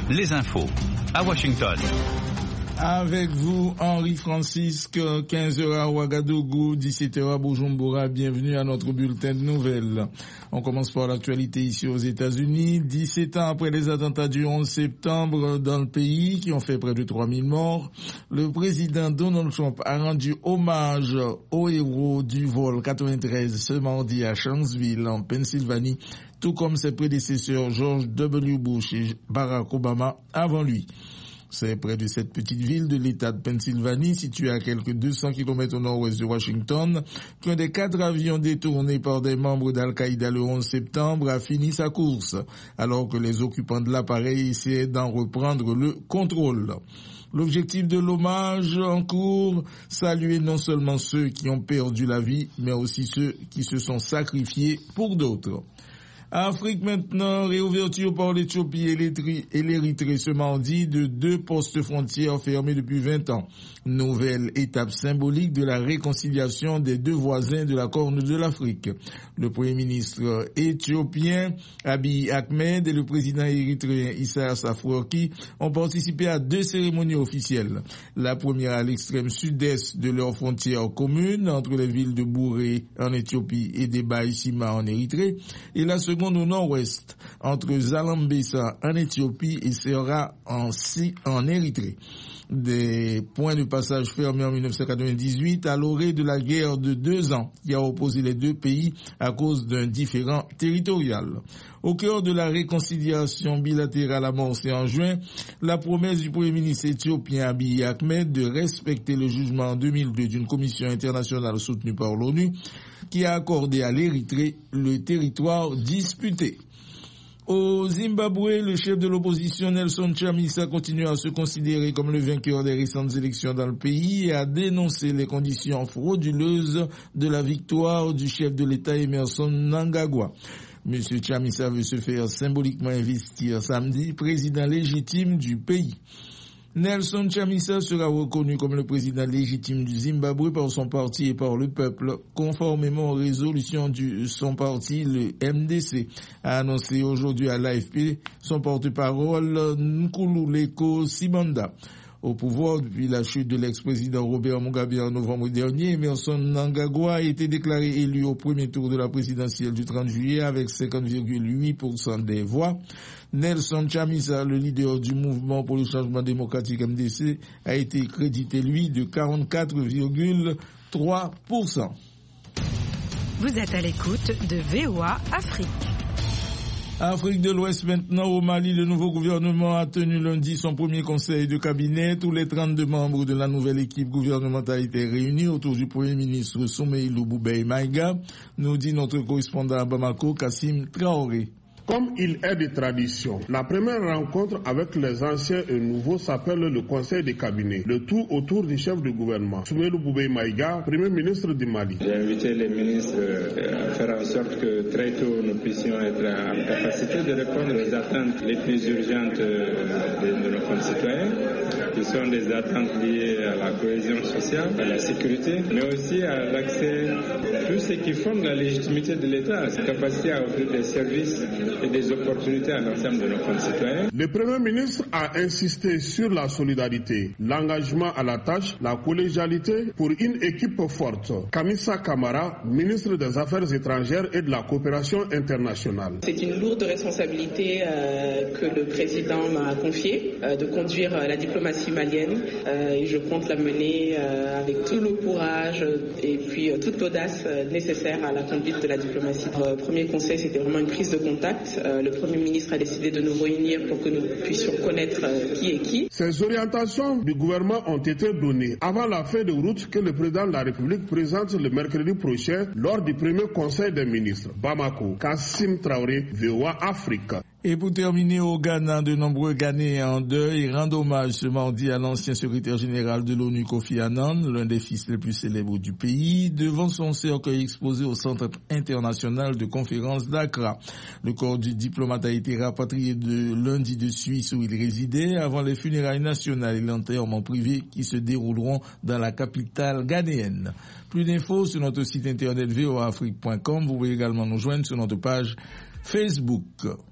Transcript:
les infos à Washington. Avec vous, Henri Francisque, 15h à Ouagadougou, 17h à Bujumbura. Bienvenue à notre bulletin de nouvelles. On commence par l'actualité ici aux États-Unis. 17 ans après les attentats du 11 septembre dans le pays, qui ont fait près de 3000 morts, le président Donald Trump a rendu hommage aux héros du vol 93 ce mardi à Shanksville, en Pennsylvanie, tout comme ses prédécesseurs George W. Bush et Barack Obama avant lui. C'est près de cette petite ville de l'État de Pennsylvanie, située à quelques 200 km au nord-ouest de Washington, qu'un des 4 avions détournés par des membres d'Al-Qaïda le 11 septembre a fini sa course, alors que les occupants de l'appareil essayaient d'en reprendre le contrôle. L'objectif de l'hommage en cours, saluer non seulement ceux qui ont perdu la vie, mais aussi ceux qui se sont sacrifiés pour d'autres. Afrique maintenant, réouverture par l'Éthiopie et l'Érythrée ce mardi de 2 postes frontières fermés depuis 20 ans. Nouvelle étape symbolique de la réconciliation des 2 voisins de la Corne de l'Afrique. Le Premier ministre éthiopien Abiy Ahmed et le président érythréen Isaias Afwerki ont participé à 2 cérémonies officielles. La première à l'extrême sud-est de leur frontière commune entre les villes de Bouré en Éthiopie et d'Ebaïsima en Érythrée, et la seconde au nord-ouest, entre Zalambesa en Éthiopie et Serra en Érythrée. Des points de passage fermés en 1998 à l'orée de la guerre de 2 ans qui a opposé les 2 pays à cause d'un différend territorial. Au cœur de la réconciliation bilatérale amorcée en juin, la promesse du Premier ministre éthiopien Abiy Ahmed de respecter le jugement en 2002 d'une commission internationale soutenue par l'ONU qui a accordé à l'Érythrée le territoire disputé. Au Zimbabwe, le chef de l'opposition Nelson Chamisa continue à se considérer comme le vainqueur des récentes élections dans le pays et a dénoncé les conditions frauduleuses de la victoire du chef de l'État Emmerson Mnangagwa. M. Chamisa veut se faire symboliquement investir samedi président légitime du pays. Nelson Chamisa sera reconnu comme le président légitime du Zimbabwe par son parti et par le peuple, conformément aux résolutions de son parti, le MDC, a annoncé aujourd'hui à l'AFP son porte-parole Nkululeko Sibanda. Au pouvoir depuis la chute de l'ex-président Robert Mugabe en novembre dernier, Emmerson Mnangagwa a été déclaré élu au premier tour de la présidentielle du 30 juillet avec 50,8% des voix. Nelson Chamisa, le leader du mouvement pour le changement démocratique MDC, a été crédité, lui, de 44,3%. Vous êtes à l'écoute de VOA Afrique. Afrique de l'Ouest maintenant, au Mali, le nouveau gouvernement a tenu lundi son premier conseil de cabinet. Tous les 32 membres de la nouvelle équipe gouvernementale étaient réunis autour du Premier ministre Soumeïlou Boubèye Maïga, nous dit notre correspondant à Bamako, Kassim Traoré. Comme il est de tradition, la première rencontre avec les anciens et nouveaux s'appelle le conseil de cabinet, le tout autour du chef du gouvernement, Soumeïlou Boubèye Maïga, premier ministre du Mali. J'ai invité les ministres à faire en sorte que très tôt nous puissions être en capacité de répondre aux attentes les plus urgentes de nos concitoyens, qui sont des attentes liées à la cohésion sociale, à la sécurité, mais aussi à l'accès, tout ce qui fonde la légitimité de l'État, sa capacité à offrir des services et des opportunités à l'ensemble de nos concitoyens. Le Premier ministre a insisté sur la solidarité, l'engagement à la tâche, la collégialité pour une équipe forte. Kamisa Kamara, ministre des Affaires étrangères et de la coopération internationale. C'est une lourde responsabilité que le président m'a confiée, de conduire la diplomatie malienne et je compte la mener avec tout le courage et puis toute l'audace nécessaire à la conduite de la diplomatie. Le premier conseil, c'était vraiment une prise de contact. Le Premier ministre a décidé de nous réunir pour que nous puissions connaître qui est qui. Ces orientations du gouvernement ont été données avant la feuille de route que le président de la République présente le mercredi prochain lors du premier conseil des ministres. Bamako, Kassim Traoré, VOA Afrique. Et pour terminer, au Ghana, de nombreux Ghanéens en deuil rendent hommage ce mardi à l'ancien secrétaire général de l'ONU Kofi Annan, l'un des fils les plus célèbres du pays, devant son cercueil exposé au Centre international de conférences d'Accra. Le corps du diplomate a été rapatrié de lundi de Suisse où il résidait avant les funérailles nationales et l'enterrement privé qui se dérouleront dans la capitale ghanéenne. Plus d'infos sur notre site internet voaafrique.com. Vous pouvez également nous joindre sur notre page Facebook.